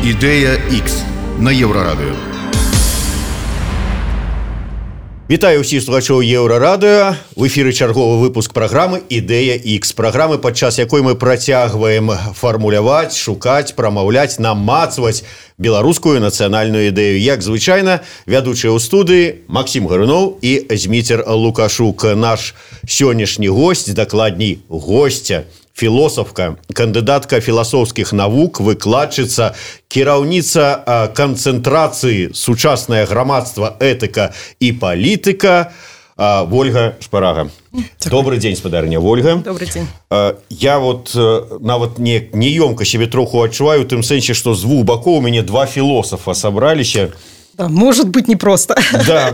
Ідэя X на Еўрарадыё. Вітаю ўсіх слухачоў Еўрарадыё. В эфіры чарговы выпуск праграмы «Ідэя X». Праграмы, падчас якой мы працягваем фармуляваць, шукаць, прамаўляць, намацваць беларускую нацыянальную ідэю. Як звычайна, вядучыя ў студыі Максім Гаруноў і Зміцер Лукашук. Наш сённяшні госць, дакладней госця, філосафка, кандыдатка філасофскіх навук, выкладчыца, кіраўніца канцэнтрацыі «Сучаснае грамадства, этыка і палітыка» Ольга Шпарага. Добрый дзень, спадарня Ольга. Добрый дзень. Я нават неёмка себе троху адчуваю, у тым сэнсе, што з двух бакоў у мяне два філосафа сабраліся. Да, может быть непросто. Да,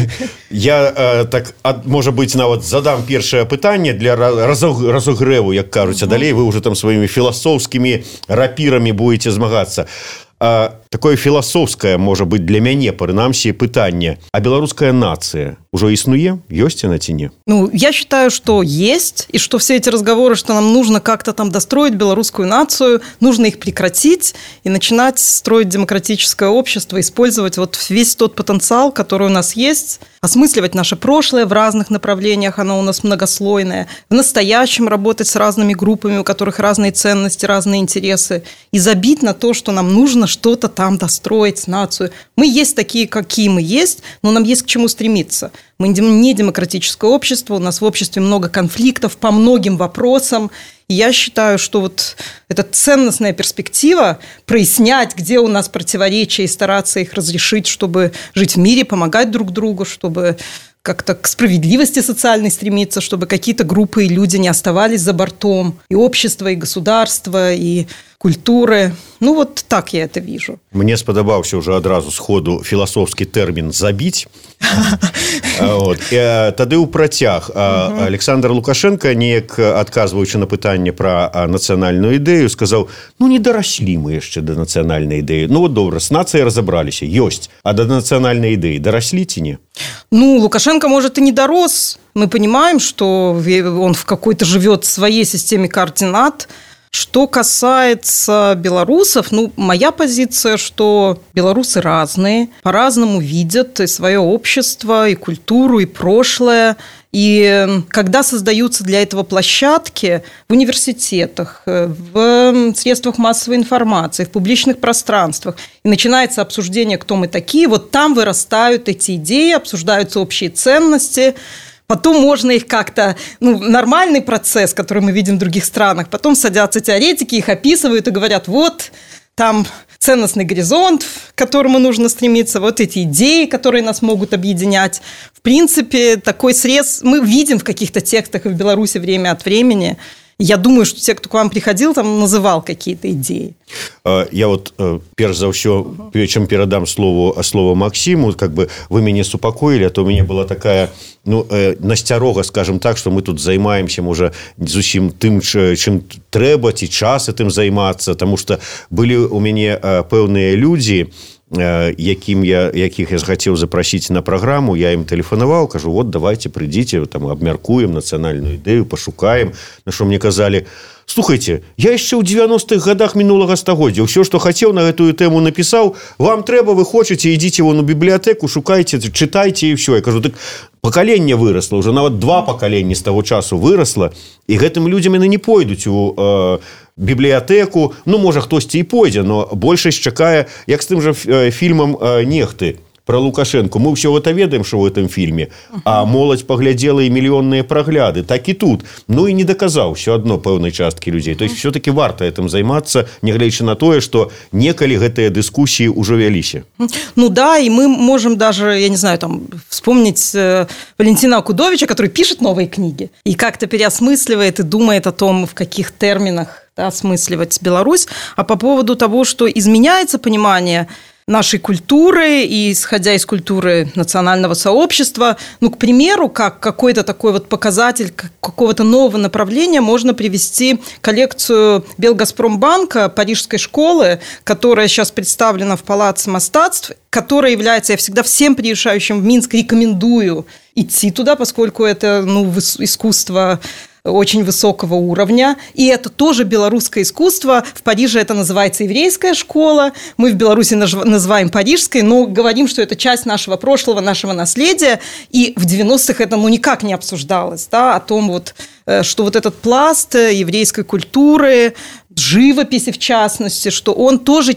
я так, можа быць, нават задам першае пытанне для разогрэву, як кажуць, а далей вы уже там сваімі філасофскімі рапірамі будете змагацца. Такое філасофскае, можа быць, для мяне, прынамсі, пытанне. А беларуская нация уже існуе? Ёсць она ці не? Ну, я считаю, что есть, и что все эти разговоры, что нам нужно как-то там достроить белорусскую нацию, нужно их прекратить и начинать строить демократическое общество, использовать вот весь тот потенциал, который у нас есть, осмысливать наше прошлое в разных направлениях, оно у нас многослойное, в настоящем работать с разными группами, у которых разные ценности, разные интересы, и забить на то, что нам нужно что-то там достроить, нацию. Мы есть такие, какие мы есть, но нам есть к чему стремиться. Мы не демократическое общество, у нас в обществе много конфликтов по многим вопросам. И я считаю, что вот эта ценностная перспектива прояснять, где у нас противоречия, и стараться их разрешить, чтобы жить в мире, помогать друг другу, чтобы как-то к справедливости социальной стремиться, чтобы какие-то группы и люди не оставались за бортом и общества, и государства, и культуры. Ну, вот так я это вижу. Мне спадабаўся уже адразу сходу філасофскі тэрмін «забіць». Тады ў працяг. Александр Лукашенко, неяк адказваючы на пытанне пра нацыянальную ідэю, сказаў, ну, не дараслі мы яшчэ да нацыянальнай ідэі. Ну, вот добра, с нацыяй разабраліся, ёсць. А да нацыянальнай ідэі дараслі ці не? Ну, Лукашенко, может, и не дорос. Мы понимаем, что он в какой-то живет в своей системе координат. Что касается белорусов, ну, моя позиция, что белорусы разные, по-разному видят и свое общество, и культуру, и прошлое. И когда создаются для этого площадки в университетах, в средствах массовой информации, в публичных пространствах, и начинается обсуждение, кто мы такие, вот там вырастают эти идеи, обсуждаются общие ценности. Потом можно их как-то, нормальный процесс, который мы видим в других странах, потом садятся теоретики, их описывают и говорят, вот там ценностный горизонт, к которому нужно стремиться, вот эти идеи, которые нас могут объединять. В принципе, такой срез мы видим в каких-то текстах и в Беларуси время от времени. Я думаю, что те, кто к вам приходил, там называл какие-то идеи. Я вот, перш за ўсё, чым перадам слово Максиму, как бы вы мяне супакоілі, а то у меня была такая, насцярога, скажем так, что мы тут займаемся, можа, зусім тым, чым трэба, ці час этым займацца, потому что былі у мяне пэўныя людзі, якіх я захацеў запрасіць на праграму, я ім тэлефанаваў, кажу, вот давайте прыйдзіце, там абмяркуем нацыянальную ідэю, пашукаем. На што мне казалі, слухайте, я яшчэ ў 90-х годах мінулага стагоддзя ўсё, што хацеў, на гэтую тэму напісаў, вам трэба, вы хочаце, ідзіце вон у бібліятэку, шукайце, чытайце і ўсё. Я кажу, так пакаленне вырасла, уже нават 2 пакаленні з таго часу вырасла, і гэтым людзям яны не пойдуць у бібліятэку, можа, хтосьці і пойдзе, но большасць чакае, як з тым жа фільмам «Нехты» про Лукашенко. Мы ўсё гэта ведаем, што ў гэтым фільме, а моладзь паглядзела і мільённыя прагляды. Так і тут. І не даказаў ўсё адно пэўнай часткі людзей. То есть, все-таки варта этим займацца, нягледзячы на тое, што некалі гэтыя дыскусіі ўжо вяліся. Ну да, и мы можем даже, я не знаю, там, вспомнить Валентина Акудовича, который пишет новые книги и как-то переосмысливает и думает о том, в каких терминах осмысливать Беларусь. А по поводу того, что изменяется понимание нашей культуры и исходя из культуры национального сообщества, к примеру, как какой-то такой вот показатель какого-то нового направления можно привести коллекцию Белгазпромбанка, парижской школы, которая сейчас представлена в Палаце мастацтв, которая является, я всегда всем приезжающим в Минск рекомендую идти туда, поскольку это искусство очень высокого уровня. И это тоже белорусское искусство. В Париже это называется еврейская школа. Мы в Беларуси называем парижской, но говорим, что это часть нашего прошлого, нашего наследия. И в 90-х это никак не обсуждалось, да, о том, что этот пласт еврейской культуры, живописи в частности, что он тоже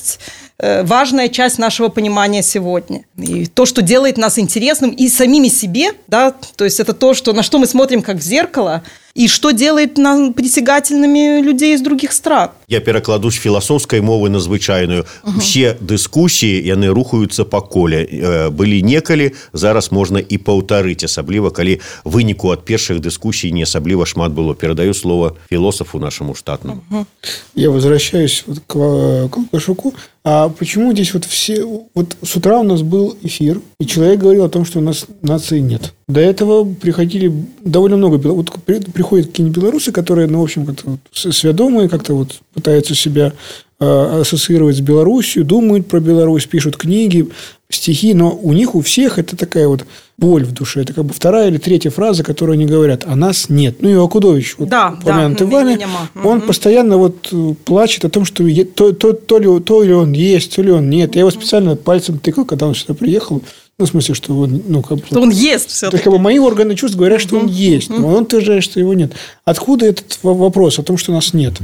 важная часть нашего понимания сегодня. И то, что делает нас интересным и самими себе, да, то есть это то, на что мы смотрим как в зеркало, и что делает нас притягательными людей из других стран. Я перакладу з філасофскай мовы на звычайную. Все дыскусіі, яны рухаюцца па коле. Былі некалі, зараз можна і паўтарыць, асабліва, калі выніку ад першых дыскусій не асабліва шмат было. Передаю слово философу нашему штатному. Я возвращаюсь к Лукашуку. А почему здесь с утра у нас был эфир, и человек говорил о том, что у нас нации нет. До этого приходили довольно много приходят какие-нибудь белорусы, которые, в общем, как-то сведомые, как-то пытаются себя ассоциировать с Белоруссией, думают про Беларусь, пишут книги, стихи, но у них у всех это такая боль в душе. Это как бы вторая или третья фраза, которую они говорят: «А нас нет». И Акудович, упомянутый вами, он постоянно плачет о том, что то ли он есть, то ли он нет. Я его специально пальцем тыкал, когда он сюда приехал. В смысле, что он есть все-таки. То есть, мои органы чувств говорят, что он есть, но он утверждает, что его нет. Откуда этот вопрос о том, что нас нет?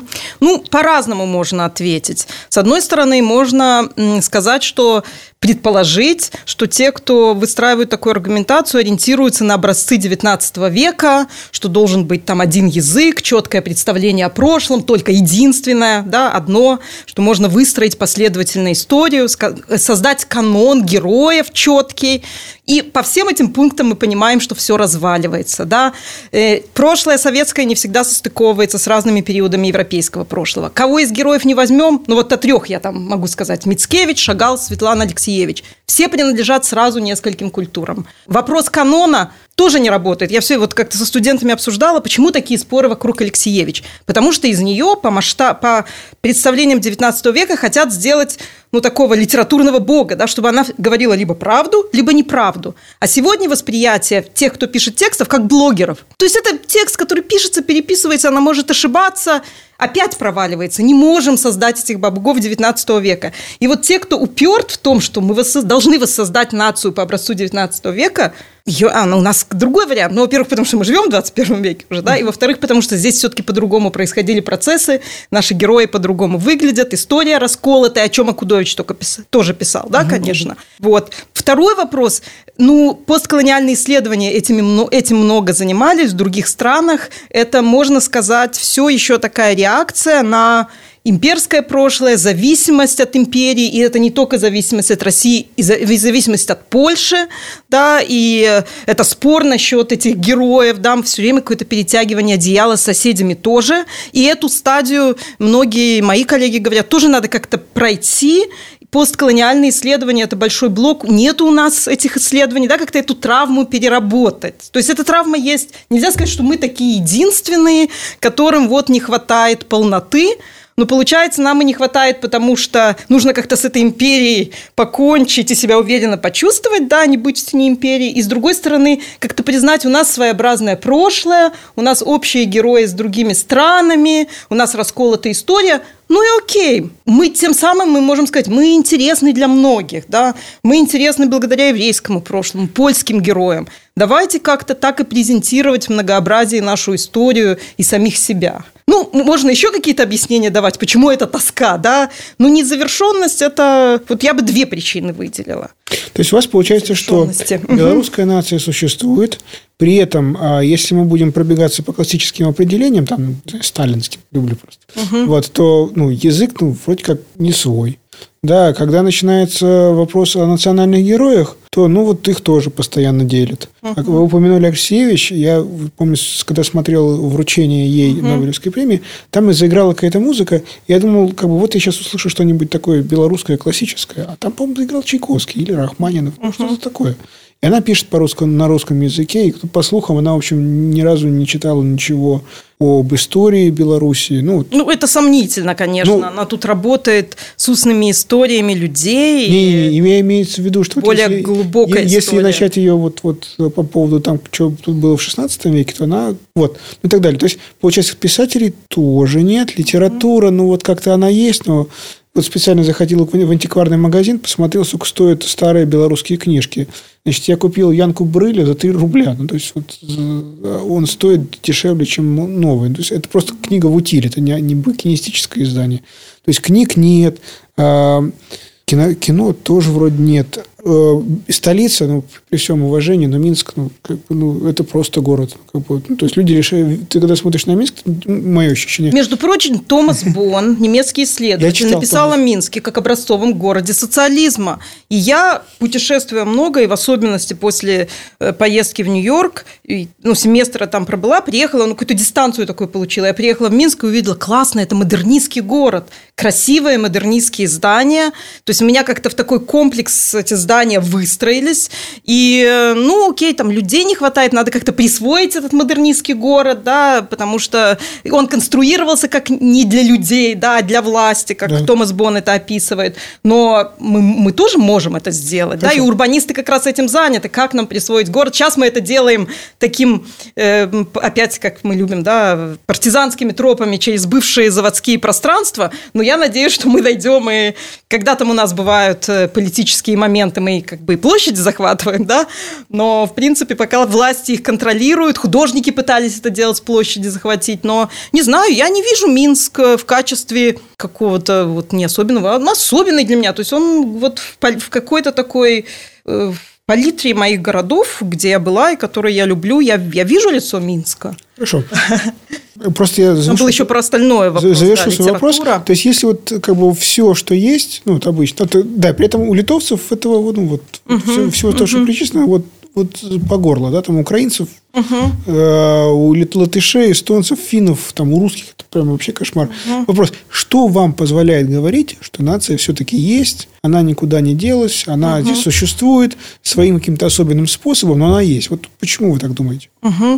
По-разному можно ответить. С одной стороны, можно сказать, предположить, что те, кто выстраивают такую аргументацию, ориентируются на образцы XIX века, что должен быть там один язык, четкое представление о прошлом, только единственное, одно, что можно выстроить последовательную историю, создать канон героев четкий. И по всем этим пунктам мы понимаем, что все разваливается. Да? Прошлое советское не всегда состыковывается с разными периодами европейского прошлого. Кого из героев не возьмем, о 3 я там могу сказать: Мицкевич, Шагал, Светлана Алексеевич. Все принадлежат сразу нескольким культурам. Вопрос канона тоже не работает. Я все как-то со студентами обсуждала, почему такие споры вокруг Алексеевич. Потому что из нее по представлениям XIX века хотят сделать такого литературного бога, чтобы она говорила либо правду, либо неправду. А сегодня восприятие тех, кто пишет текстов, как блогеров. То есть это текст, который пишется, переписывается, она может ошибаться, опять проваливается. Не можем создать этих богов XIX века. И те, кто уперт в том, что мы должны воссоздать нацию по образцу XIX века, у нас другой вариант. Во-первых, потому что мы живем в 21 веке уже, и во-вторых, потому что здесь все-таки по-другому происходили процессы, наши герои по-другому выглядят, история расколотая, о чем Акудович тоже писал, конечно. Второй вопрос. Постколониальные исследования этим много занимались в других странах. Это, можно сказать, все еще такая реакция на имперское прошлое, зависимость от империи, и это не только зависимость от России, и зависимость от Польши, и это спор насчет этих героев, все время какое-то перетягивание одеяла с соседями тоже, и эту стадию многие мои коллеги говорят, тоже надо как-то пройти. Постколониальные исследования – это большой блок. Нет у нас этих исследований, как-то эту травму переработать. То есть эта травма есть. Нельзя сказать, что мы такие единственные, которым не хватает полноты. Но получается, нам и не хватает, потому что нужно как-то с этой империей покончить и себя уверенно почувствовать, не быть в тени империи. И с другой стороны, как-то признать, у нас своеобразное прошлое, у нас общие герои с другими странами, у нас расколотая история. И окей. Тем самым мы можем сказать, мы интересны для многих, мы интересны благодаря еврейскому прошлому, польским героям. Давайте как-то так и презентировать в многообразии нашу историю и самих себя. Можно еще какие-то объяснения давать, почему это тоска, незавершенность – это… я бы 2 причины выделила. То есть у вас получается, что белорусская нация существует, при этом, если мы будем пробегаться по классическим определениям, сталинским, люблю просто, то язык вроде как не свой. Да, когда начинается вопрос о национальных героях, то их тоже постоянно делят. Как вы упомянули Алексеевич, я помню, когда смотрел вручение ей Нобелевской премии, там и заиграла какая-то музыка, и я думал, я сейчас услышу что-нибудь такое белорусское, классическое, а там, по-моему, заиграл Чайковский или Рахманинов, что-то такое. И она пишет на русском языке, и по слухам она, в общем, ни разу не читала ничего об истории Беларуси. Ну, это сомнительно, конечно. Она тут работает с устными историями людей. Не имеется в виду, что более глубокая история. Если начать ее вот по поводу там, что тут было в 16 веке, то она и так далее. То есть, получается, писателей тоже нет, литература, как-то она есть, но вот специально заходил в антикварный магазин, посмотрел, сколько стоят старые белорусские книжки. Значит, я купил Янку Брыля за 3 рубля. То есть, он стоит дешевле, чем новый. То есть, это просто книга в утиле, это не букинистическое издание. То есть, книг нет, кино тоже вроде нет. Столица, при всем уважении, но Минск, это просто город. То есть, люди решают... Ты когда смотришь на Минск, мое ощущение... Между прочим, Томас Бонн, немецкий исследователь, написал о Минске как образцовом городе социализма. И я, путешествуя много, и в особенности после поездки в Нью-Йорк, семестра там пробыла, приехала, какую-то дистанцию такую получила. Я приехала в Минск и увидела, классно, это модернистский город. Красивые модернистские здания. То есть, у меня как-то в такой комплекс эти здания выстроились, и, окей, там людей не хватает, надо как-то присвоить этот модернистский город, да, потому что он конструировался как не для людей, да, а для власти, как Томас Бонн это описывает, но мы тоже можем это сделать, да, и урбанисты как раз этим заняты, как нам присвоить город. Сейчас мы это делаем таким, опять, как мы любим, да, партизанскими тропами через бывшие заводские пространства, но я надеюсь, что мы дойдем, и когда там у нас бывают политические моменты, мы как бы и площади захватываем, да, но, в принципе, пока власти их контролируют, художники пытались это делать, площади захватить, но, не знаю, я не вижу Минск в качестве какого-то не особенного, он особенный для меня, то есть он в какой-то такой... палитре моих городов, где я была и которые я люблю, я вижу лицо Минска. Хорошо. Просто я завершу, был еще про остальное вопрос. Завершу свой вопрос. То есть, если все, что есть, обычно, при этом у литовцев этого всего то, что причислено, по горло, да, там украинцев, у латышей, эстонцев, финнов, там у русских это прям вообще кошмар. Вопрос: что вам позволяет говорить, что нация все-таки есть, она никуда не делась, она здесь существует своим каким-то особенным способом, но она есть. Почему вы так думаете?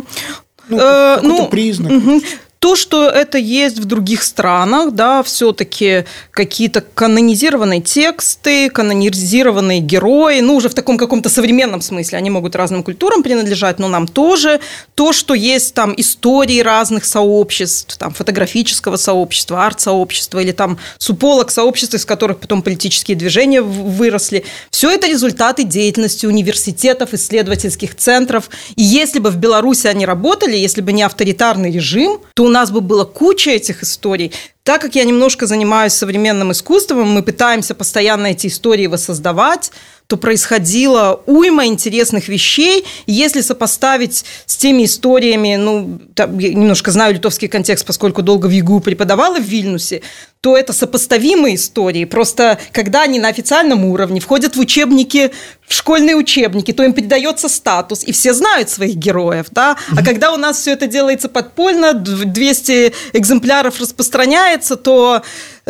Какой-то признак. То, что это есть в других странах, да, все-таки какие-то канонизированные тексты, канонизированные герои, уже в таком каком-то современном смысле, они могут разным культурам принадлежать, но нам тоже. То, что есть там истории разных сообществ, там фотографического сообщества, арт-сообщества или там суполог-сообществ, из которых потом политические движения выросли, все это результаты деятельности университетов, исследовательских центров. И если бы в Беларуси они работали, если бы не авторитарный режим, то у нас бы была куча этих историй. Так как я немножко занимаюсь современным искусством, мы пытаемся постоянно эти истории воссоздавать, то происходило уйма интересных вещей. И если сопоставить с теми историями, я немножко знаю литовский контекст, поскольку долго в ЕГУ преподавала в Вильнюсе, то это сопоставимые истории. Просто когда они на официальном уровне входят в учебники, в школьные учебники, то им придается статус, и все знают своих героев, да? А когда у нас все это делается подпольно, 200 экземпляров распространяется, то...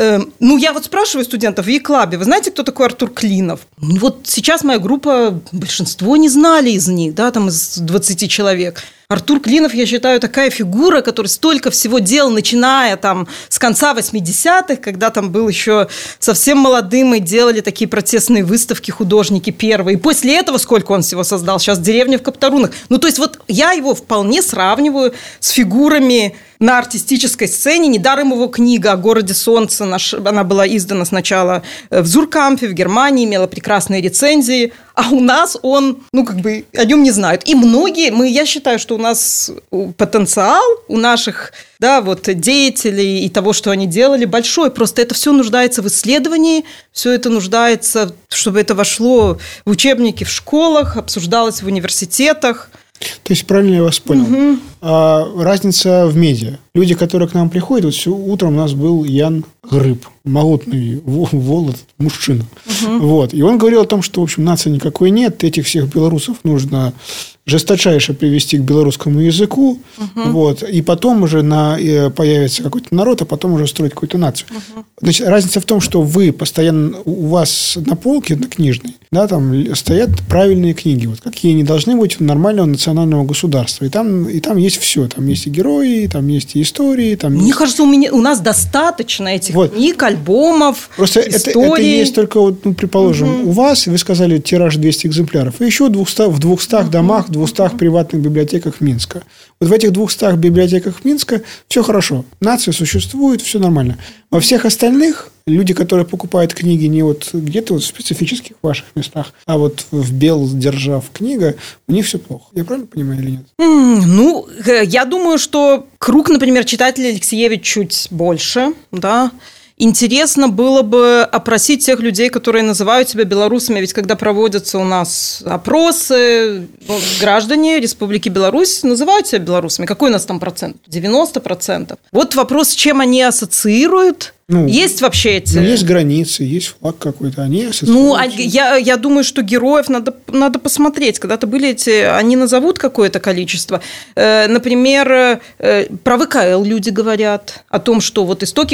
я спрашиваю студентов в Е-клабе, вы знаете, кто такой Артур Клинов? Сейчас моя группа, большинство не знали из них, да, там из 20 человек. Артур Клинов, я считаю, такая фигура, который столько всего делал, начиная там с конца 80-х, когда там был еще совсем молодым, и делали такие протестные выставки художники первые. И после этого сколько он всего создал? Сейчас «Деревня в Каптарунах». То есть, я его вполне сравниваю с фигурами на артистической сцене. Недаром его книга о городе солнца, она была издана сначала в Зуркампе, в Германии, имела прекрасные рецензии, а у нас он, о нем не знают. И многие, я считаю, что у нас потенциал у наших, деятелей и того, что они делали, большой. Просто это все нуждается в исследовании, все это нуждается, чтобы это вошло в учебники в школах, обсуждалось в университетах. То есть, правильно я вас понял. Разница в медиа. Люди, которые к нам приходят, утром у нас был Ян Грыб, могутный волод, мужчина. И он говорил о том, что, в общем, нации никакой нет, этих всех белорусов нужно жесточайше привести к белорусскому языку, и потом уже появится какой-то народ, а потом уже строить какую-то нацию. Значит, разница в том, что вы постоянно, у вас на полке на книжной, да, там стоят правильные книги, какие они должны быть у нормального национального государства. И там есть есть все. Там есть и герои, там есть и истории. Мне кажется, у нас достаточно этих книг, альбомов, просто историй. Это есть только, предположим, у вас, вы сказали, тираж 200 экземпляров, и еще в 200 домах, в 200 приватных библиотеках Минска. Вот в этих 200 библиотеках Минска все хорошо. Нация существует, все нормально. Во всех остальных люди, которые покупают книги не вот где-то вот в специфических ваших местах, а вот в Белдержав книга, у них все плохо. Я правильно понимаю или нет? Я думаю, что круг, например, читателей Алексеевич чуть больше, да. Интересно было бы опросить тех людей, которые называют себя белорусами, ведь когда проводятся у нас опросы, граждане Республики Беларусь называют себя белорусами. Какой у нас там процент? 90%. Вот вопрос, с чем они ассоциируют. Есть вообще эти... есть границы, есть флаг какой-то, они ассоциируются. Я думаю, что героев надо посмотреть. Когда-то были они назовут какое-то количество. Например, про ВКЛ люди говорят о том, что вот истоки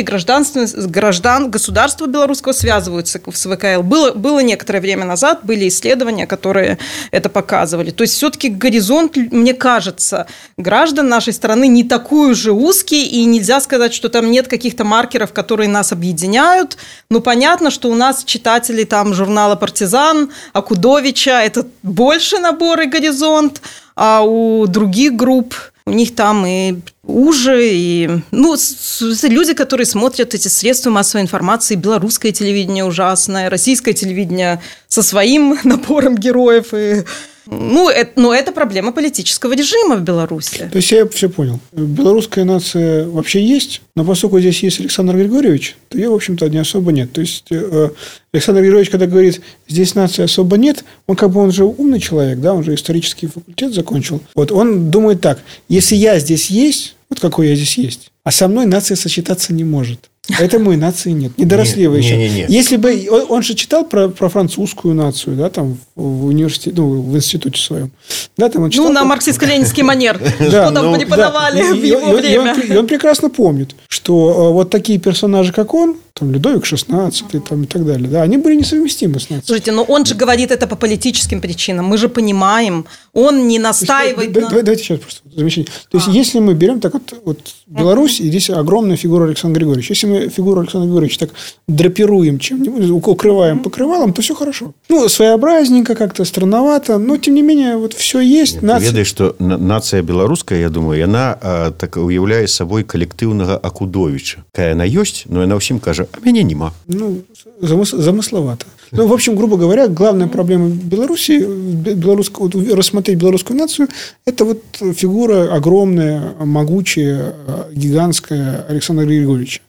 государства белорусского связываются с ВКЛ. Было некоторое время назад, были исследования, которые это показывали. То есть, все-таки горизонт, мне кажется, граждан нашей страны не такой уже узкий, и нельзя сказать, что там нет каких-то маркеров, которые нас объединяют. Ну, понятно, что у нас читатели там журнала «Партизан», Акудовича – это больше набор и горизонт, а у других групп у них там и уже, и... люди, которые смотрят эти средства массовой информации, белорусское телевидение ужасное, российское телевидение со своим набором героев и... Но это проблема политического режима в Беларуси. То есть, я все понял. Белорусская нация вообще есть, но поскольку здесь есть Александр Григорьевич, то ее, в общем-то, не особо нет. То есть, Александр Григорьевич, когда говорит, здесь нации особо нет, он же умный человек, да, он же исторический факультет закончил. Вот он думает так, если я здесь есть, вот какой я здесь есть, а со мной нация сочетаться не может. Поэтому и нации нет. Не доросли вы еще. Не. Если бы... Он же читал про французскую нацию, да, там, в университете, в институте своем. Да, там он читал... на марксистско-ленинский манер. Что там преподавали в его время. И он прекрасно помнит, что вот такие персонажи, как он, там, Людовик XVI там, и так далее, да, они были несовместимы с нацией. Слушайте, но он же говорит это по политическим причинам. Мы же понимаем. Он не настаивает на... Давайте сейчас просто замечание. То есть, если мы берем так вот Беларусь, и здесь огромная фигура Александра Григорьевича. Если мы фигуру Александра Григорьевича так драпируем чем-нибудь, укрываем покрывалом, то все хорошо. Своеобразненько, как-то странновато, но, тем не менее, вот все есть. Ты ведаешь, что нация беларуская, я думаю, она так уяўляе сабой калектыўнага Акудовича. Какая она есть, но она всем кажа, а меня нема. Замысловато. В общем, грубо говоря, главная проблема Беларуси, рассмотреть белорусскую нацию, это вот фигура огромная, могучая, гигантская Александра Григорьевича.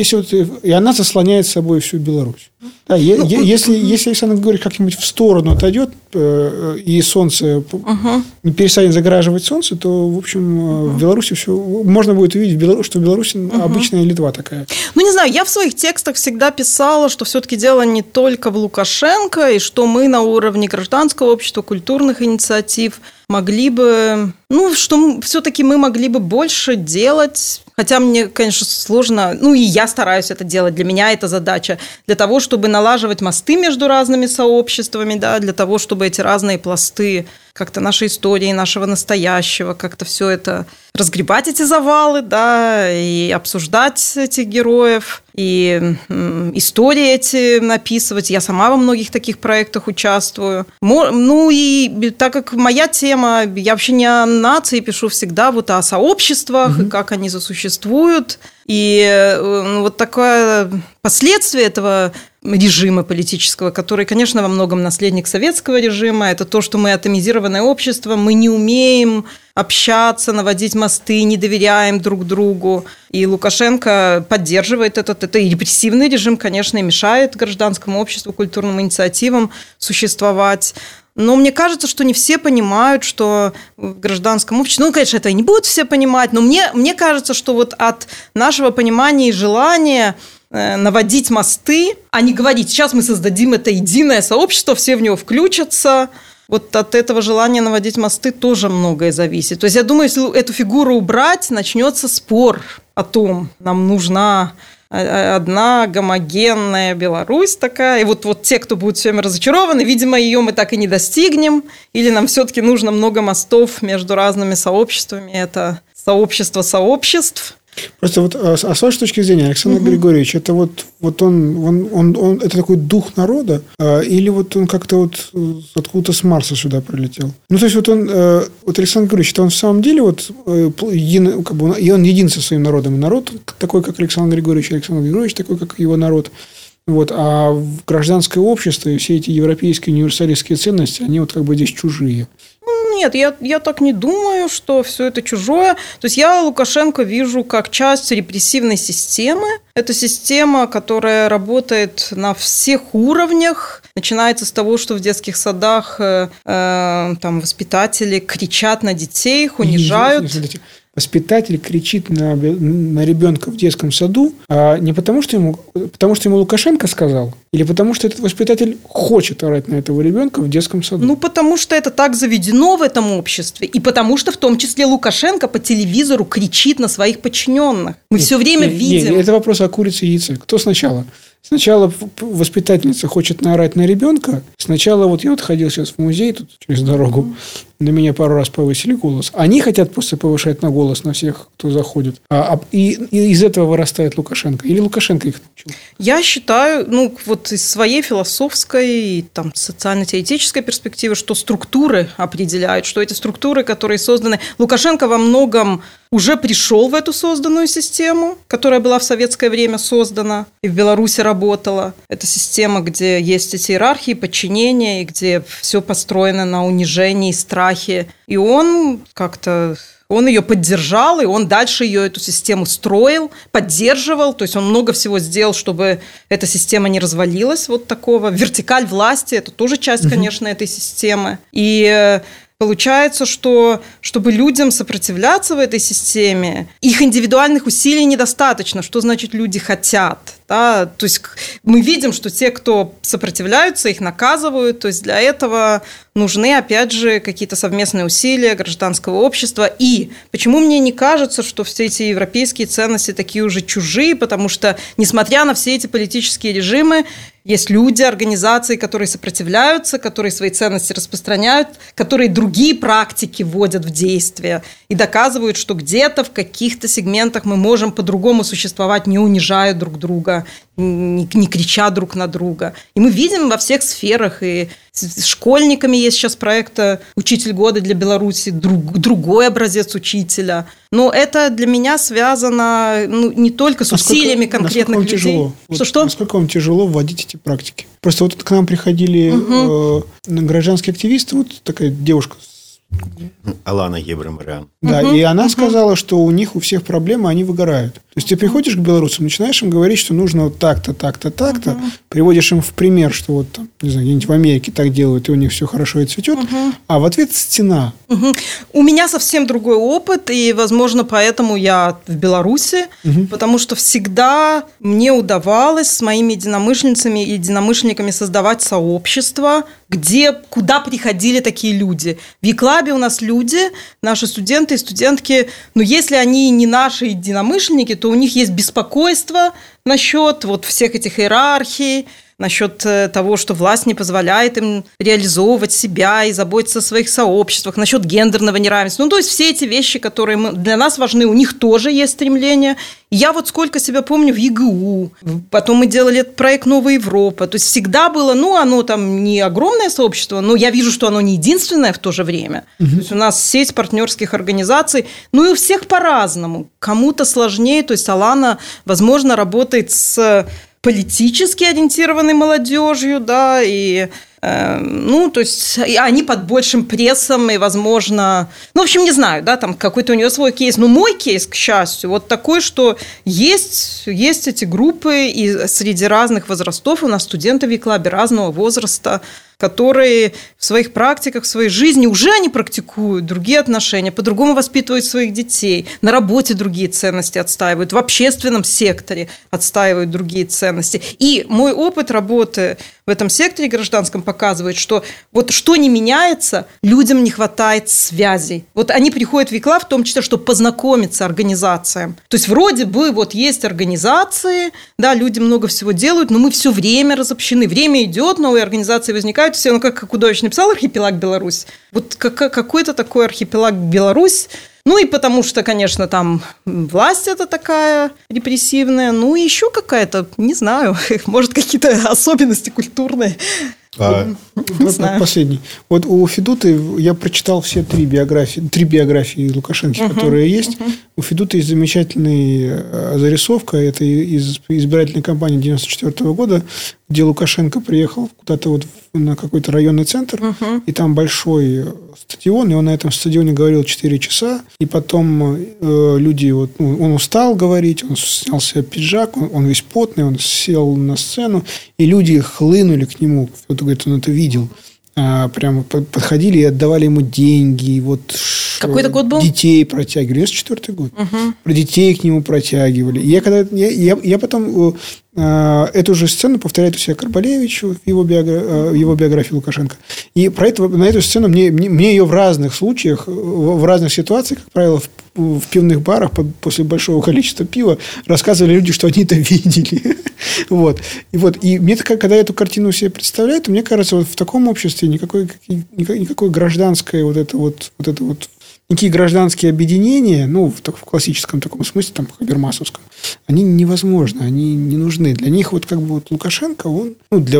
И она заслоняет собой всю Беларусь. Да, если Александр Григорьевич как-нибудь в сторону отойдет, и солнце не перестанет загораживать солнце, то, в общем, в Беларуси все... Можно будет увидеть, что в Беларуси обычная Литва такая. Не знаю, я в своих текстах всегда писала, что все-таки дело не только в Лукашенко, и что мы на уровне гражданского общества, культурных инициатив могли бы... что все-таки мы могли бы больше делать... Хотя мне, конечно, сложно... и я стараюсь это делать. Для меня это задача. Для того, чтобы налаживать мосты между разными сообществами, да, для того, чтобы эти разные пласты как-то нашей истории, нашего настоящего, как-то все это разгребать, эти завалы, да, и обсуждать этих героев, и истории эти написывать. Я сама во многих таких проектах участвую. И так как моя тема, я вообще не о нации пишу всегда, вот о сообществах, и как они сосуществуют. И вот такое последствие этого режима политического, который, конечно, во многом наследник советского режима, это то, что мы атомизированное общество, мы не умеем общаться, наводить мосты, не доверяем друг другу. И Лукашенко поддерживает это и репрессивный режим, конечно, и мешает гражданскому обществу, культурным инициативам существовать. Но мне кажется, что не все понимают, что в гражданском обществе... конечно, это и не будут все понимать, но мне кажется, что вот от нашего понимания и желания наводить мосты, а не говорить, сейчас мы создадим это единое сообщество, все в него включатся. Вот от этого желания наводить мосты тоже многое зависит. То есть, я думаю, если эту фигуру убрать, начнется спор о том, нам нужна одна гомогенная Беларусь такая. И вот те, кто будут все время разочарованы, видимо, ее мы так и не достигнем. Или нам все-таки нужно много мостов между разными сообществами. Это сообщество сообществ. Просто вот с вашей точки зрения, Александр Григорьевич, это вот он это такой дух народа, или вот он как-то вот откуда-то с Марса сюда прилетел? Ну, то есть вот Александр Григорьевич, это он в самом деле вот един, как бы, и он един со своим народом, и народ такой, как Александр Григорьевич такой, как его народ. Вот, а гражданское общество и все эти европейские универсалистские ценности, они вот как бы здесь чужие. Нет, я так не думаю, что все это чужое. То есть я Лукашенко вижу как часть репрессивной системы. Это система, которая работает на всех уровнях. Начинается с того, что в детских садах там воспитатели кричат на детей, их унижают. Воспитатель кричит на ребенка в детском саду не потому что ему Лукашенко сказал, или потому что этот воспитатель хочет орать на этого ребенка в детском саду? Ну, потому что это так заведено в этом обществе, и потому что в том числе Лукашенко по телевизору кричит на своих подчиненных. Мы все время видим. Это вопрос о курице и яйце. Кто сначала? Сначала воспитательница хочет наорать на ребенка. Сначала вот я вот ходил сейчас в музей тут через дорогу, на меня пару раз повысили голос. Они хотят просто повышать на голос на всех, кто заходит. И из этого вырастает Лукашенко. Или Лукашенко их научил? Я считаю, вот из своей философской и там социально-теоретической перспективы, что структуры определяют, что эти структуры, которые созданы... Лукашенко во многом уже пришел в эту созданную систему, которая была в советское время создана и в Беларуси работала. Это система, где есть эти иерархии, подчинения, и где все построено на унижении, страхе. И он ее поддержал, и он дальше эту систему строил, поддерживал. То есть он много всего сделал, чтобы эта система не развалилась. Вот такого. Вертикаль власти – это тоже часть, конечно, этой системы. И получается, что чтобы людям сопротивляться в этой системе, их индивидуальных усилий недостаточно. Что значит люди хотят? Да? То есть мы видим, что те, кто сопротивляются, их наказывают. То есть для этого нужны, опять же, какие-то совместные усилия гражданского общества. И почему мне не кажется, что все эти европейские ценности такие уже чужие? Потому что, несмотря на все эти политические режимы, есть люди, организации, которые сопротивляются, которые свои ценности распространяют, которые другие практики вводят в действие и доказывают, что где-то в каких-то сегментах мы можем по-другому существовать, не унижая друг друга, не крича друг на друга. И мы видим во всех сферах. И с школьниками есть сейчас проект «Учитель года для Беларуси», другой образец учителя. Но это для меня связано не только с усилиями конкретных людей. Тяжело? Насколько вам тяжело вводить эти практики? Просто вот к нам приходили гражданские активисты, вот такая девушка. Алана Ебрамариан. Да, и она сказала, что у них у всех проблемы, они выгорают. То есть ты приходишь к белорусам, начинаешь им говорить, что нужно вот так-то, так-то, так-то, приводишь им в пример, что вот там, не знаю, где-нибудь в Америке так делают, и у них все хорошо и цветет, а в ответ стена. У меня совсем другой опыт, и, возможно, поэтому я в Беларуси, потому что всегда мне удавалось с моими единомышленницами и единомышленниками создавать сообщество, куда приходили такие люди. В Еклабе у нас люди, наши студенты и студентки, но если они не наши единомышленники, то у них есть беспокойство насчет вот всех этих иерархий, насчет того, что власть не позволяет им реализовывать себя и заботиться о своих сообществах, насчет гендерного неравенства. То есть все эти вещи, которые для нас важны, у них тоже есть стремление. Я вот сколько себя помню в ЕГУ, потом мы делали этот проект «Новая Европа». То есть всегда было, оно там не огромное сообщество, но я вижу, что оно не единственное в то же время. То есть у нас сеть партнерских организаций, и у всех по-разному. Кому-то сложнее, то есть Алана, возможно, работает с политически ориентированной молодежью, да, и, то есть они под большим прессом, и, возможно, в общем, не знаю, да, там какой-то у нее свой кейс, но мой кейс, к счастью, вот такой, что есть эти группы, и среди разных возрастов у нас студенты в Еклабе разного возраста, которые в своих практиках, в своей жизни уже они практикуют другие отношения, по-другому воспитывают своих детей, на работе другие ценности отстаивают, в общественном секторе отстаивают другие ценности. И мой опыт работы в этом секторе гражданском показывает, что вот что не меняется, людям не хватает связей. Вот они приходят в ВИКЛА в том числе, чтобы познакомиться организациям. То есть вроде бы вот есть организации, да, люди много всего делают, но мы все время разобщены. Время идет, новые организации возникают, все, как Кудович написал «Архипелаг Беларусь». Вот какой-то такой архипелаг Беларусь. Ну и потому что, конечно, там власть это такая репрессивная, ну и еще какая-то, не знаю, может, какие-то особенности культурные. Последний. Вот у Федуты я прочитал все три биографии Лукашенко, которые есть. У Федуты есть замечательная зарисовка. Это из избирательной кампании 1994 года, где Лукашенко приехал куда-то вот на какой-то районный центр, и там большой стадион, и он на этом стадионе говорил 4 часа, и потом люди, вот, он устал говорить, он снял себе пиджак, он весь потный, он сел на сцену, и люди хлынули к нему. Вот, говорит, он это видел. Прямо подходили и отдавали ему деньги. Вот, какой-то год был? Детей протягивали. 94-й год. Про детей к нему протягивали. Я потом эту же сцену повторяет у себя Карбалевич в его биографии Лукашенко. И на эту сцену мне ее в разных случаях, в разных ситуациях, как правило, в пивных барах после большого количества пива рассказывали люди, что они это видели. Вот. И мне, когда я эту картину себе представляю, то мне кажется, вот в таком обществе никакое гражданское никакие гражданские объединения, ну, в классическом таком смысле, там, хабермасовском, они невозможны, они не нужны. Для них вот как бы вот Лукашенко, он, ну, для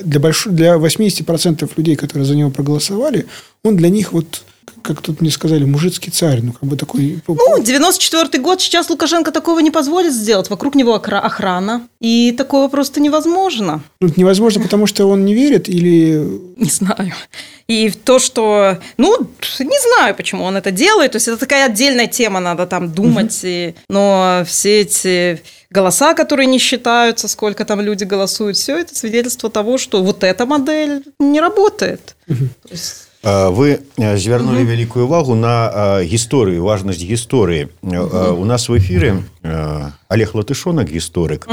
80% людей, которые за него проголосовали, он для них вот, как тут мне сказали, мужицкий царь, ну, как бы такой... Ну, 94-й год, сейчас Лукашенко такого не позволит сделать, вокруг него охрана, и такого просто невозможно. Ну, это невозможно, потому что он не верит или... Не знаю. И то, что... Ну, не знаю, почему он это делает, то есть это такая отдельная тема, надо там думать, но все эти... голоса, которые не считаются, сколько там люди голосуют, все это свидетельство того, что вот эта модель не работает. То есть... Вы звярнулі вялікую увагу на гісторыю, важнасць гісторыі. У нас в эфіры Олег Латышонак, гісторык,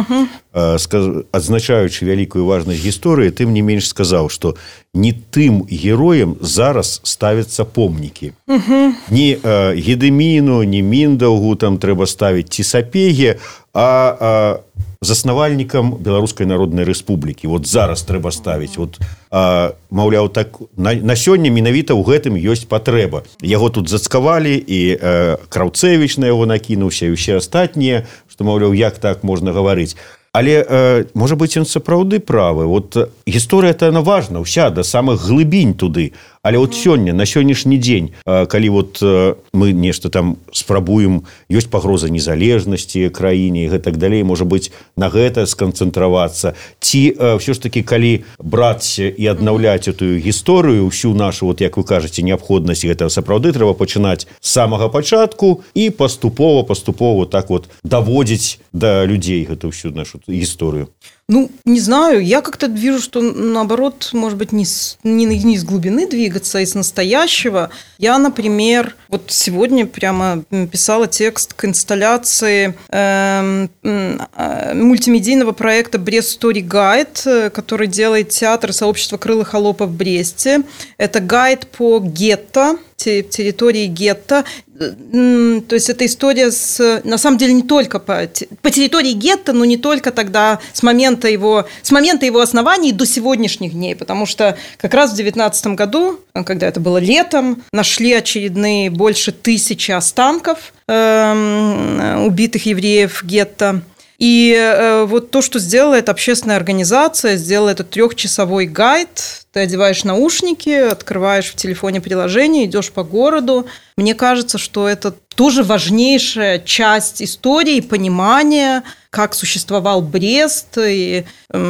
адзначаючы вялікую важнасць гісторыі, тым не менш сказаў, што не тым героям зараз ставяцца помнікі. Не Гедыміну, не Міндаўгу там трэба ставіць ці Сапегі, а заснавальнікам Беларускай Народнай Рэспублікі. Вот зараз трэба ставіць. Вот, маўляў, так, на сёння менавіта ў гэтым ёсць патрэба. Яго тут зацкавалі, і Краўцэвіч на яго накінуўся, і ўсе астатнія, што, маўляў, як так можна гаварыць. Але, можа быць, ён сапраўды правы. Вот гісторыя-то она важна, ўся, да самых глыбінь туды. Але вот сёння, на сённяшні дзень, калі вот мы нешта там спрабуем, ёсць пагроза незалежнасці краіне і гэтак далей, можа быць, на гэта сканцэнтравацца. Ці ўсё ж такі, калі браць і аднаўляць эту гісторыю, ўсю нашу, вот як вы кажаце, неабходнасць, гэта сапраўды трэба пачынаць з самага пачатку і паступова так вот даводзіць да людзей гэту ўсю нашу историю? Ну, не знаю, я как-то вижу, что наоборот, может быть, не с глубины двигаться, а из настоящего. Я, например, вот сегодня прямо писала текст к инсталляции мультимедийного проекта «Брест Story Guide», который делает театр и сообщество Крылых холопов в Бресте. Это гайд по гетто, территории гетто. То есть это история на самом деле не только по территории гетто, но не только тогда с момента его оснований до сегодняшних дней, потому что как раз в 2019 году, когда это было летом, нашли очередные больше 1000 останков убитых евреев гетто. И вот то, что сделала эта общественная организация, сделала этот 3-часовой гайд. Ты одеваешь наушники, открываешь в телефоне приложение, идешь по городу. Мне кажется, что это тоже важнейшая часть истории, понимания, как существовал Брест, и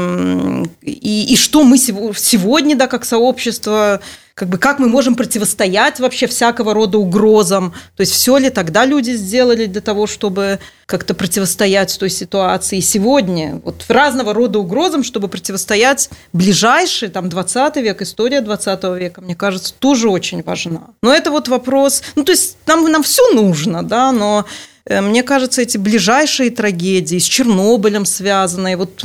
что мы сегодня, да, как сообщество, как мы можем противостоять вообще всякого рода угрозам. То есть все ли тогда люди сделали для того, чтобы как-то противостоять той ситуации. И сегодня вот разного рода угрозам, чтобы противостоять ближайший, 20 век, история 20 века, мне кажется, тоже очень важна. Но это вот вопрос... то есть нам все нужно, да, но... Мне кажется, эти ближайшие трагедии с Чернобылем связанные, вот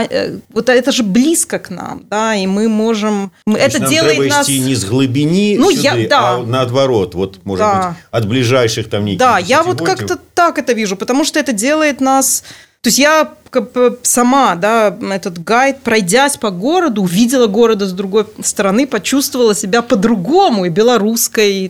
это же близко к нам, да, и мы можем... Это нам делает треба нас... идти не с глубины сюда, а наоборот, вот, может быть, от ближайших неких... Да, я вот как-то так это вижу, потому что это делает нас... То есть я сама, да, этот гайд, пройдясь по городу, увидела города с другой стороны, почувствовала себя по-другому, и белорусской, и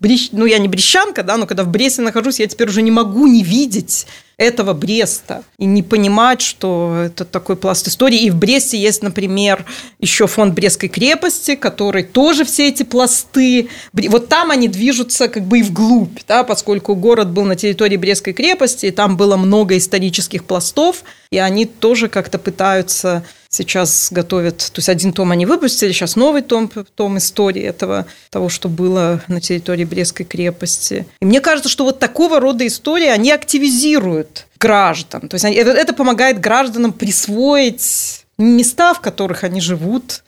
я не брестчанка, да, но когда в Бресте нахожусь, я теперь уже не могу не видеть этого Бреста и не понимать, что это такой пласт истории. И в Бресте есть, например, еще фонд Брестской крепости, который тоже все эти пласты, вот там они движутся и вглубь, да, поскольку город был на территории Брестской крепости, и там было много исторических пластов, и они тоже как-то пытаются, сейчас готовят, то есть один том они выпустили, сейчас новый том истории того, что было на территории Брестской крепости. И мне кажется, что вот такого рода истории, они активизируют граждан. То есть это помогает гражданам присвоить места, в которых они живут.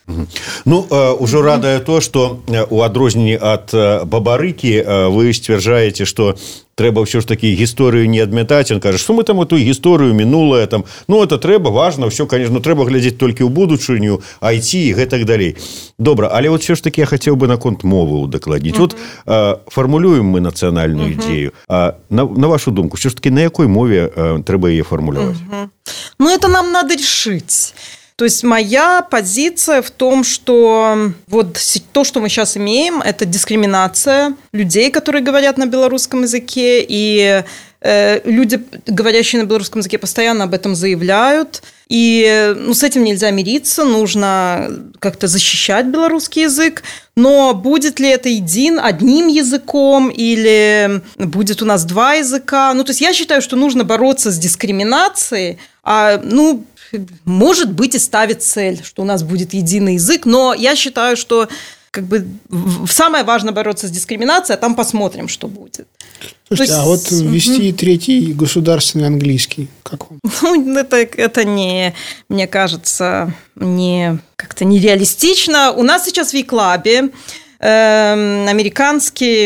Уже радуе то, что у адрозненні ад Бабарыкі вы сцвярджаеце, что трэба ўсё ж таки гісторыю не адмятаць. Он кажа, что мы там эту гісторыю мінулае там, это трэба, важно, все, конечно, трэба глядзець толькі ў будучыню, IT і гэтак далей. Добра, але вот все ж таки я хотел бы наконт мовы удакладніць. Вот фармулюем мы нацыянальную ідзею. На вашу думку, все ж таки на якой мове трэба яе фармуляваць? Это нам надо решить. То есть моя позиция в том, что вот то, что мы сейчас имеем, это дискриминация людей, которые говорят на белорусском языке, и люди, говорящие на белорусском языке, постоянно об этом заявляют. И с этим нельзя мириться, нужно как-то защищать белорусский язык. Но будет ли это одним языком, или будет у нас два языка? То есть я считаю, что нужно бороться с дискриминацией, может быть, и ставить цель, что у нас будет единый язык, но я считаю, что самое важное бороться с дискриминацией, а там посмотрим, что будет. Слушайте, вот ввести третий государственный английский, как вам? Это не, мне кажется, как-то нереалистично. У нас сейчас в E-Club американский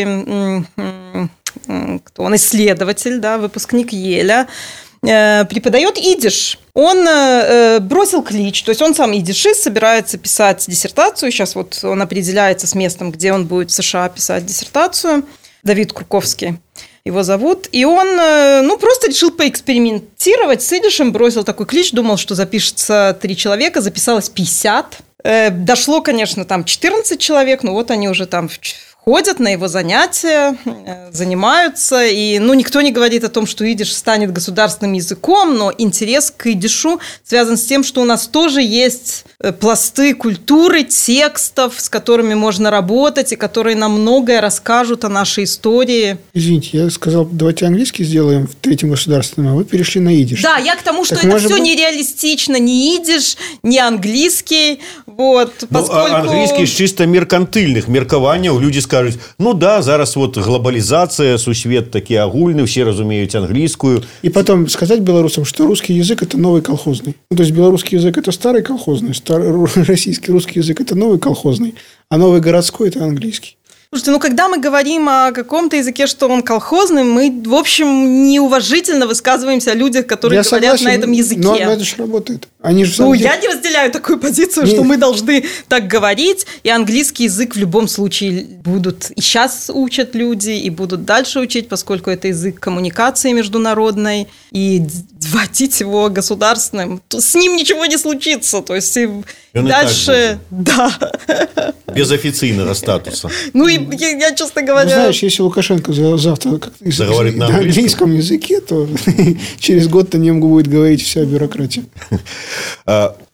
он исследователь, да, выпускник Еля, преподает идиш. Он бросил клич, то есть он сам идишист, собирается писать диссертацию. Сейчас вот он определяется с местом, где он будет в США писать диссертацию. Давид Круковский его зовут. И он просто решил поэкспериментировать с идишем, бросил такой клич, думал, что запишется 3 человека, записалось 50. Дошло, конечно, 14 человек, но вот они уже там ходят на его занятия, занимаются, и никто не говорит о том, что идиш станет государственным языком, но интерес к идишу связан с тем, что у нас тоже есть пласты культуры, текстов, с которыми можно работать, и которые нам многое расскажут о нашей истории. Извините, я сказал, давайте английский сделаем в третьем государственном, а вы перешли на идиш. Да, я к тому, что это все нереалистично, ни идиш, ни английский, поскольку... Английский з чисто меркантильных меркаванняў, люди скажут, зараз вот глобализация, сусвет такі агульны, все разумеюць английскую. И потом сказать белорусам, что русский язык – это новый колхозный. То есть белорусский язык – это старый колхозный, российский русский язык – это новый колхозный, а новый городской – это английский. Слушайте, когда мы говорим о каком-то языке, что он колхозный, мы, в общем, неуважительно высказываемся о людях, которые говорят на этом языке. Но это же работает. Они же я не разделяю такую позицию, что мы должны так говорить, и английский язык в любом случае будут и сейчас учат люди, и будут дальше учить, поскольку это язык коммуникации международной, и вводить его государственным, с ним ничего не случится. То есть и дальше... Да. Без официального статуса. Я, честно говоря... Знаешь, если Лукашенко завтра заговорит на английском языке, то через год на нем будет говорить вся бюрократия.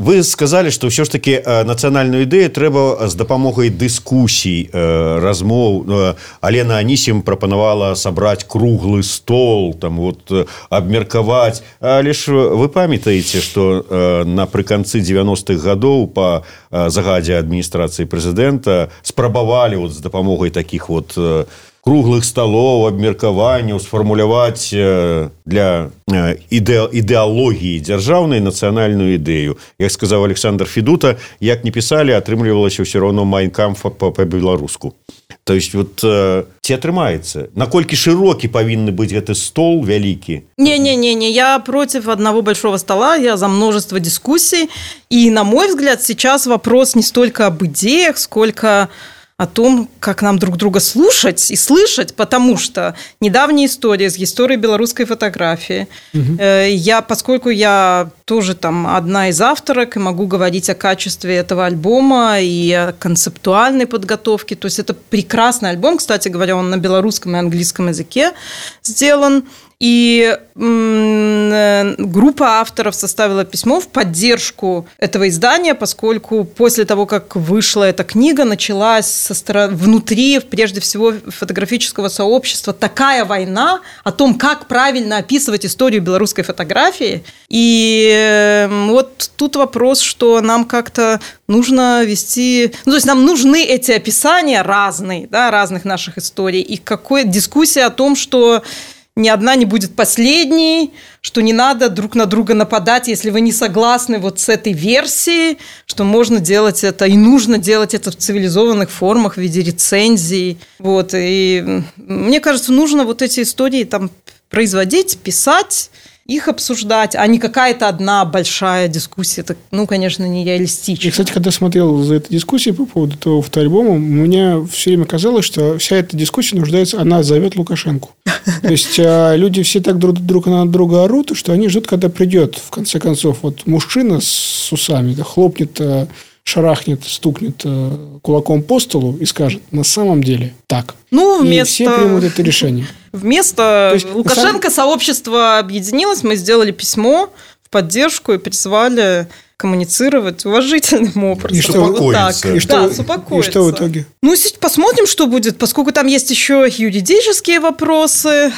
вы сказали, што ўсё ж таки нацыянальную ідэю трэба з дапамогай дыскусій, размоў. Алена Анісім прапанавала сабраць круглы стол, там вот абмеркаваць. Але ж вы памятаеце, што напрыканцы 90-х гадоў па загадзе адміністрацыі прэзідэнта спрабавалі вот з дапамогай такіх вот круглых столов, абмеркаванняў сфармуляваць для ідэалогіі дзяржаўнай нацыянальную ідэю. Як сказаў Александр Федута, як не пісалі, атрымлівалася ўсё роўно «Майн кампф» па-беларуску. То есть вот ці атрымаецца? Наколькі шырокі павінны быць гэты стол вялікі? Не, я против одного большого стола, я за множество дискуссий. И, на мой взгляд, сейчас вопрос не столько об идеях, сколько о том, как нам друг друга слушать и слышать, потому что недавняя история с историей белорусской фотографии. Поскольку я тоже там одна из авторок и могу говорить о качестве этого альбома и о концептуальной подготовке, то есть это прекрасный альбом, кстати говоря, он на белорусском и английском языке сделан. И группа авторов составила письмо в поддержку этого издания, поскольку после того, как вышла эта книга, началась внутри, прежде всего, фотографического сообщества такая война о том, как правильно описывать историю белорусской фотографии. И вот тут вопрос, что нам как-то нужно вести... Ну, то есть нам нужны эти описания разные, да, разных наших историй. И дискуссия о том, что ни одна не будет последней, что не надо друг на друга нападать, если вы не согласны вот с этой версией, что можно делать это и нужно делать это в цивилизованных формах в виде рецензий. Вот. И мне кажется, нужно вот эти истории там производить, писать, их обсуждать, а не какая-то одна большая дискуссия. Это, конечно, не реалистично. Я, кстати, когда смотрел за этой дискуссией по поводу этого фотоальбома, мне все время казалось, что вся эта дискуссия нуждается, она зовет Лукашенко. То есть люди все так друг на друга орут, что они ждут, когда придет, в конце концов, вот мужчина с усами, да, хлопнет, шарахнет, стукнет кулаком по столу и скажет: на самом деле так. И все примут это решение. Вместо Лукашенко сообщество объединилось, мы сделали письмо в поддержку и призвали коммуницировать уважительным образом. И что успокоиться. И что в итоге? Посмотрим, что будет, поскольку там есть еще юридические вопросы.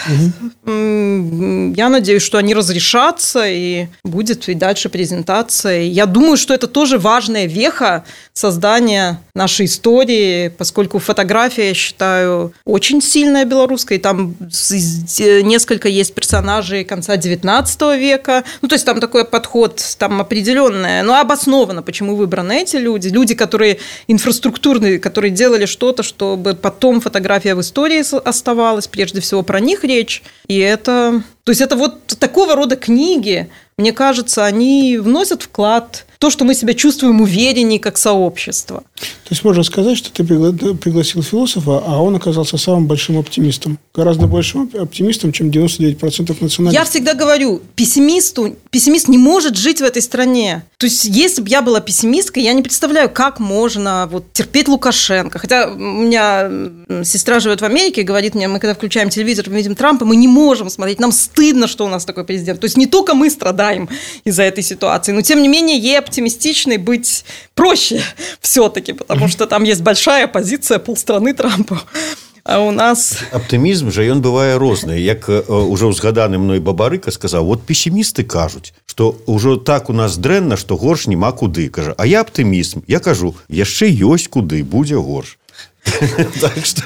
Я надеюсь, что они разрешатся, и будет и дальше презентация. И я думаю, что это тоже важная веха создания нашей истории, поскольку фотография, я считаю, очень сильная белорусская, и там несколько есть персонажей конца XIX века. То есть там такой подход там определенный, но обосновано, почему выбраны эти люди. Люди, которые инфраструктурные, которые делали что-то, чтобы потом фотография в истории оставалась. Прежде всего, про них речь. И это... То есть это вот такого рода книги, мне кажется, они вносят вклад в то, что мы себя чувствуем увереннее как сообщество. То есть можно сказать, что ты пригласил философа, а он оказался самым большим оптимистом. Гораздо большим оптимистом, чем 99% националистов. Я всегда говорю, пессимист не может жить в этой стране. То есть если бы я была пессимисткой, я не представляю, как можно терпеть Лукашенко. Хотя у меня сестра живет в Америке и говорит мне, мы когда включаем телевизор, мы видим Трампа, мы не можем смотреть, нам стыдно, что у нас такой президент. То есть не только мы страдаем из-за этой ситуации, но тем не менее ей оптимистичной быть проще все-таки, потому что там есть большая оппозиция, полстраны Трампу. А у нас... Аптымізм жа ён бывае розны. Як уже ўзгаданы мной Бабарыка сказаў, вот пессімісты кажуць, што ўжо так у нас дрэнна, што горш няма куды. Кажа, а я аптымізм. Я кажу, яшчэ ёсць куды, будзе горш. Так что,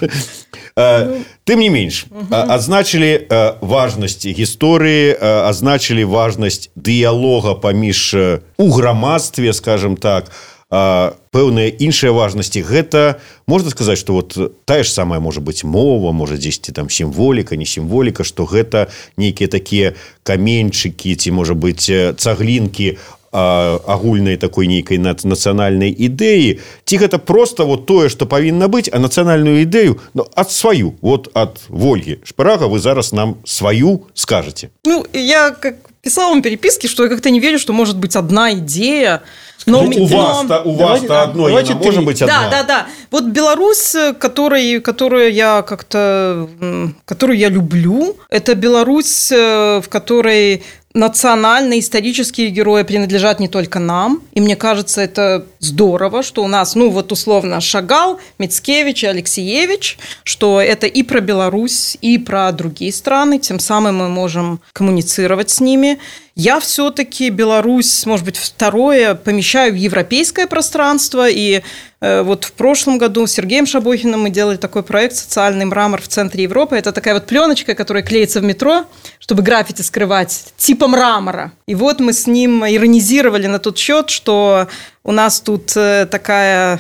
тым не менш, адзначылі важнасць гісторыі, адзначылі важнасць дыялога паміж у грамадстве, скажем так, пэўныя іншыя важнасці. Гэта можна сказаць, што вот тая ж самая можа быць мова, можа дзесьці там сімволіка, не сімволіка, што гэта нейкія такія каменьчыкі ці можа быць цаглінкі агульнай такой нейкай нацыянальнай ідэі, ці гэта просто вот тое, што павінна быць, а нацыянальную ідэю ад сваю, вот ад Вольгі Шпырага вы зараз нам сваю скажаце. Я как писала вам переписки, что я как-то не верю, что может быть одна идея. Но у вас-то одно, не может быть одна. Да. Вот Беларусь, которую я люблю, это Беларусь, в которой национальные исторические герои принадлежат не только нам. И мне кажется, это здорово, что у нас, условно, Шагал, Мицкевич и Алексеевич, что это и про Беларусь, и про другие страны. Тем самым мы можем коммуницировать с ними. Я все-таки Беларусь, может быть, второе, помещаю в европейское пространство. И вот в прошлом году с Сергеем Шабохиным мы делали такой проект «Социальный мрамор в центре Европы». Это такая вот пленочка, которая клеится в метро, чтобы граффити скрывать, типа мрамора. И вот мы с ним иронизировали на тот счет, что у нас тут такая...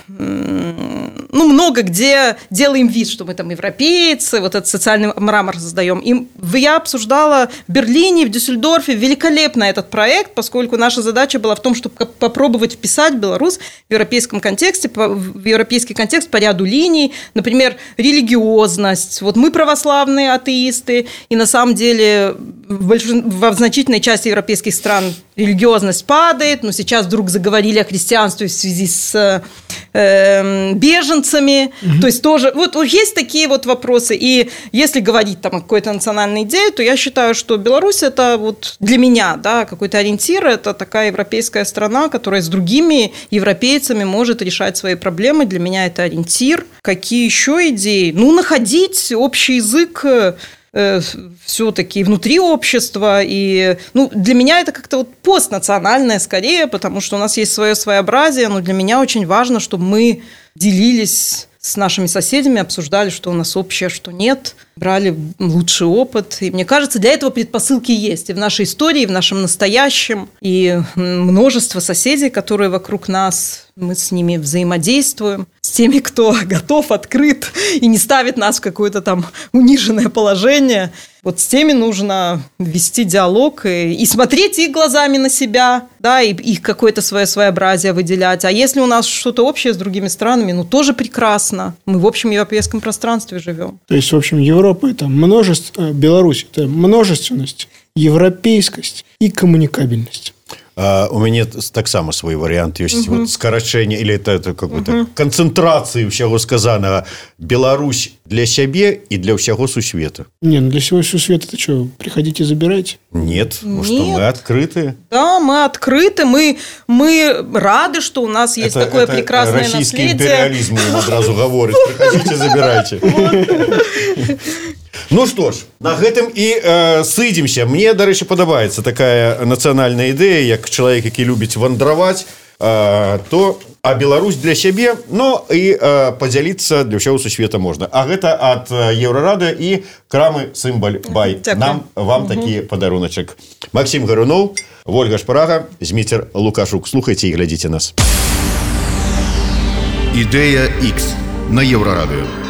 много где делаем вид, что мы там европейцы, вот этот социальный мрамор создаем. И я обсуждала в Берлине, в Дюссельдорфе великолепно этот проект, поскольку наша задача была в том, чтобы попробовать вписать Беларусь в европейский контекст по ряду линий. Например, религиозность. Вот мы православные атеисты, и на самом деле в значительной части европейских стран религиозность падает, но сейчас вдруг заговорили о христианстве в связи с беженцами. То есть тоже вот есть такие вот вопросы. И если говорить там о какой-то национальной идее, то я считаю, что Беларусь это вот для меня, да, какой-то ориентир, это такая европейская страна, которая с другими европейцами может решать свои проблемы. Для меня это ориентир. Какие еще идеи? Находить общий язык все-таки внутри общества. И для меня это как-то вот постнациональное скорее, потому что у нас есть свое своеобразие, но для меня очень важно, чтобы мы делились с нашими соседями, обсуждали, что у нас общее, что нет, брали лучший опыт. И мне кажется, для этого предпосылки есть и в нашей истории, и в нашем настоящем. И множество соседей, которые вокруг нас, мы с ними взаимодействуем. С теми, кто готов, открыт и не ставит нас в какое-то там униженное положение. Вот с теми нужно вести диалог и смотреть их глазами на себя, да, и их какое-то свое своеобразие выделять. А если у нас что-то общее с другими странами, тоже прекрасно. Мы в общем европейском пространстве живем. То есть, в общем, Европа – это множество, Беларусь – это множественность, европейскость и коммуникабельность. У мяне таксама свой варыянт ёсць вот скарачэнне или это какой-то канцэнтрацыі ўсяго сказанага. Беларусь для сябе и для ўсяго сусвета. Для всего сусвета это что, приходите, забирайте? Нет, что мы открыты. Да, мы открыты, мы рады, что у нас есть такое прекрасное наследие. Российский империализм одразу говорит: приходите, забирайте. Ну что ж, на гэтым і сыдземся. Мне, дарэчы, падабаецца такая нацыянальная ідэя, як чалавек, які любіць вандраваць, то Беларусь для сябе, но і падзяліцца для ўсяго сусвета можна. А гэта ад Еўрарадыё і крамы Сімбаль Бай. Вам такі падаруначак. Максим Гарунов, Ольга Шпарага, Зміцер Лукашук. Слухайце і глядзіце нас. Ідэя X на Еўрарадыё.